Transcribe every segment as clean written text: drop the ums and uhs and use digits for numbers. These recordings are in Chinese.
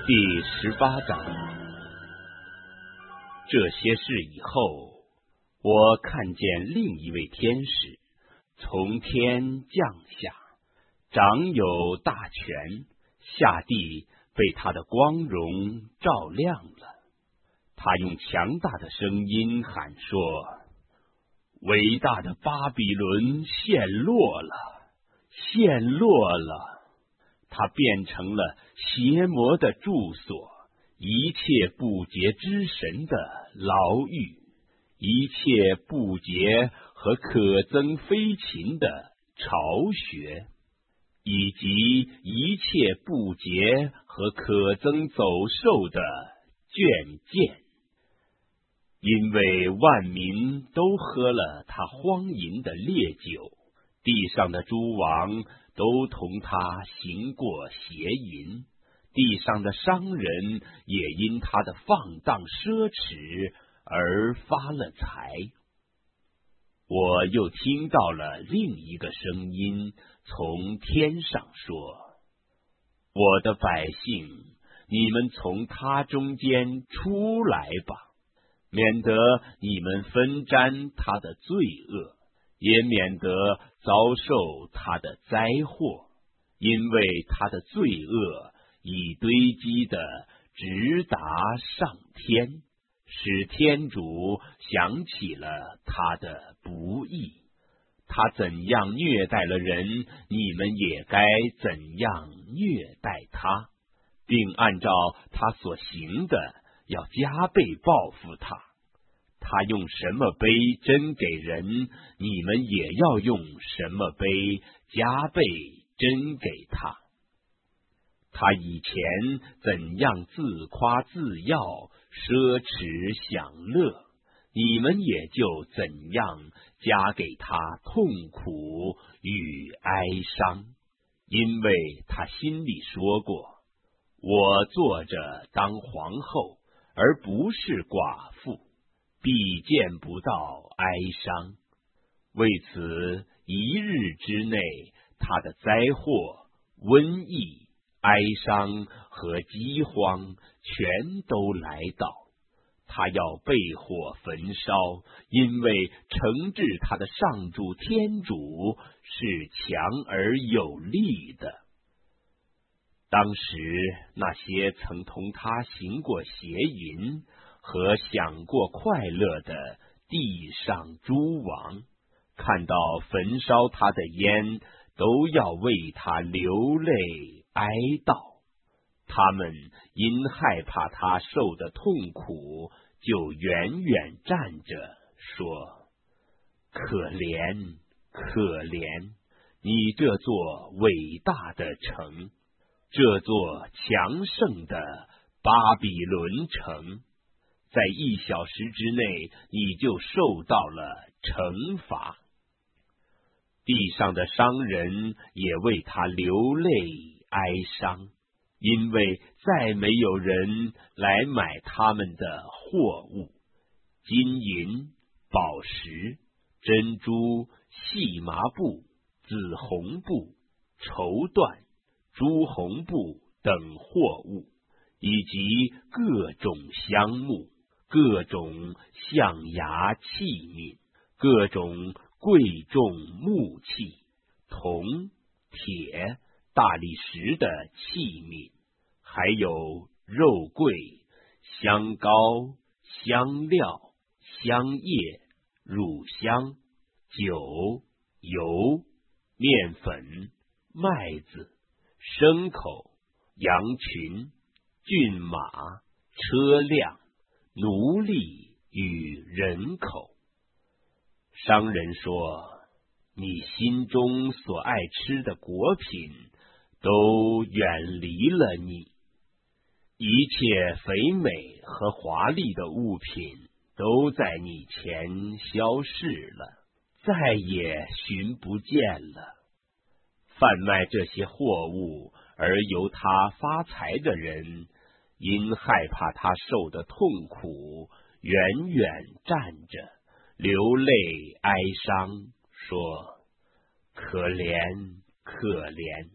第18章。这些事以后，我看见另一位天使从天降下，掌有大权，下地被他的光荣照亮了。他用强大的声音喊说：伟大的巴比伦陷落了，陷落了！它变成了邪魔的住所，一切不洁之神的牢狱，一切不洁和可憎飞禽的巢穴，以及一切不洁和可憎走兽的圈剑。因为万民都喝了他荒淫的烈酒，地上的诸王都同他行过邪淫，地上的商人也因他的放荡奢侈而发了财。我又听到了另一个声音从天上说：我的百姓，你们从他中间出来吧，免得你们分沾他的罪恶，也免得遭受他的灾祸，因为他的罪恶已堆积的直达上天，使天主想起了他的不义。他怎样虐待了人，你们也该怎样虐待他，并按照他所行的要加倍报复他。他用什么杯斟给人，你们也要用什么杯加倍斟给他。他以前怎样自夸自耀，奢侈享乐，你们也就怎样加给他痛苦与哀伤。因为他心里说过：我坐着当皇后，而不是寡妇，必见不到哀伤。为此一日之内，他的灾祸、瘟疫、哀伤和饥荒全都来到。他要被火焚烧，因为惩治他的上主天主是强而有力的。当时那些曾同他行过邪淫和享过快乐的地上诸王，看到焚烧他的烟，都要为他流泪哀悼。他们因害怕他受的痛苦，就远远站着说：可怜，可怜，你这座伟大的城，这座强盛的巴比伦城，在1小时之内，你就受到了惩罚。地上的商人也为他流泪哀伤，因为再没有人来买他们的货物，金银、宝石、珍珠、细麻布、紫红布、绸缎、朱红布等货物，以及各种香木、各种象牙器皿、各种贵重木器、铜、铁、大理石的器皿，还有肉桂、香膏、香料、香叶、乳香、酒、油、面粉、麦子、牲口、羊群、骏马、车辆、奴隶与人口。商人说：你心中所爱吃的果品都远离了你，一切肥美和华丽的物品都在你前消逝了，再也寻不见了。贩卖这些货物而由他发财的人，因害怕他受的痛苦，远远站着流泪哀伤，说：可怜，可怜，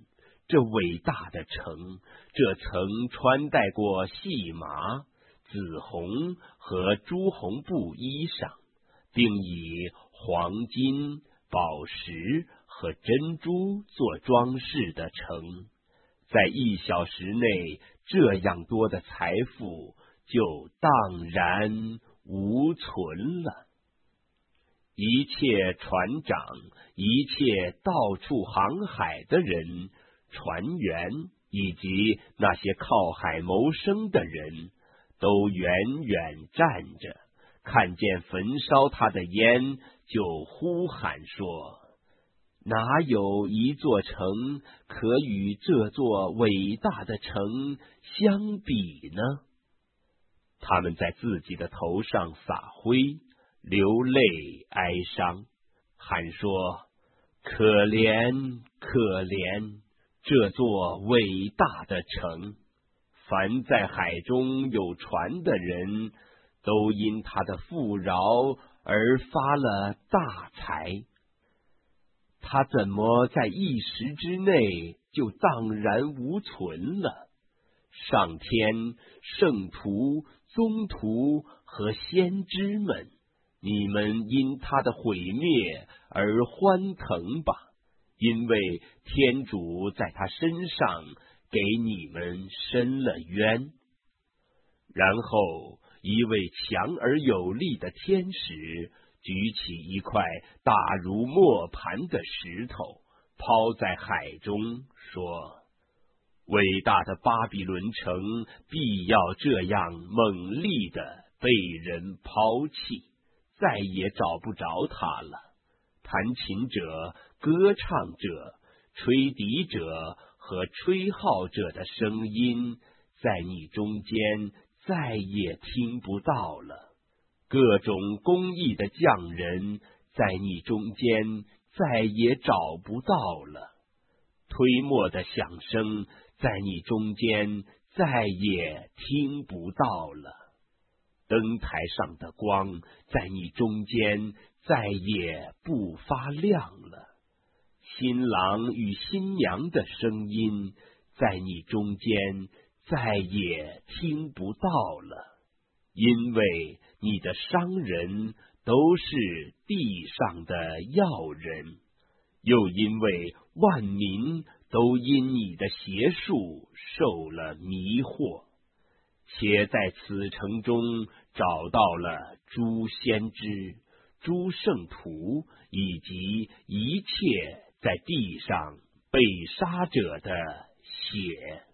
这伟大的城，这曾穿戴过细麻、紫红和朱红布衣裳，并以黄金、宝石和珍珠做装饰的城，在1小时内，这样多的财富就荡然无存了。一切船长，一切到处航海的人，船员以及那些靠海谋生的人，都远远站着，看见焚烧他的烟，就呼喊说：哪有一座城可与这座伟大的城相比呢？他们在自己的头上撒灰，流泪哀伤，喊说：可怜可怜这座伟大的城！凡在海中有船的人，都因他的富饶而发了大财。他怎么在一时之内就荡然无存了？上天、圣徒、宗徒和先知们，你们因他的毁灭而欢腾吧，因为天主在他身上给你们伸了冤。然后一位强而有力的天使举起一块大如磨盘的石头，抛在海中，说：伟大的巴比伦城必要这样猛烈地被人抛弃，再也找不着它了。弹琴者、歌唱者、吹笛者和吹号者的声音，在你中间再也听不到了。各种工艺的匠人，在你中间再也找不到了。推磨的响声，在你中间再也听不到了。灯台上的光，在你中间再也不发亮了。新郎与新娘的声音，在你中间再也听不到了。因为你的商人都是地上的要人，又因为万民都因你的邪术受了迷惑，且在此城中找到了诸先知、诸圣徒以及一切在地上被杀者的血。